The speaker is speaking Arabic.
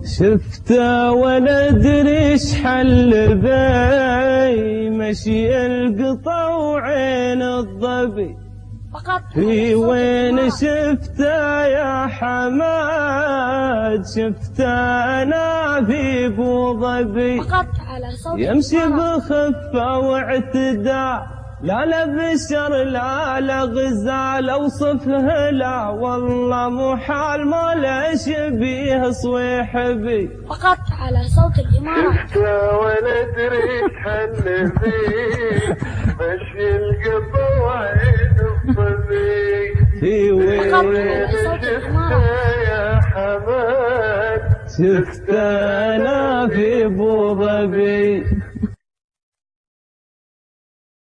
شفته ولا ادري ايش حل بي، مشي القطا وعين الظبي. في وين شفته يا حماد؟ شفته انا في ابو ظبي، يمشي بخفه واعتدال، لا لا بشر لا لا غزال، اوصفه لا والله محال، ما لا شبيه صويحبي. فقط على صوت الإمارة. شفته ولا ادري ايش حل فيه، مشي القطا وعين الظبي. في وين شفته يا حماد؟ شفته انا في ابو ظبي.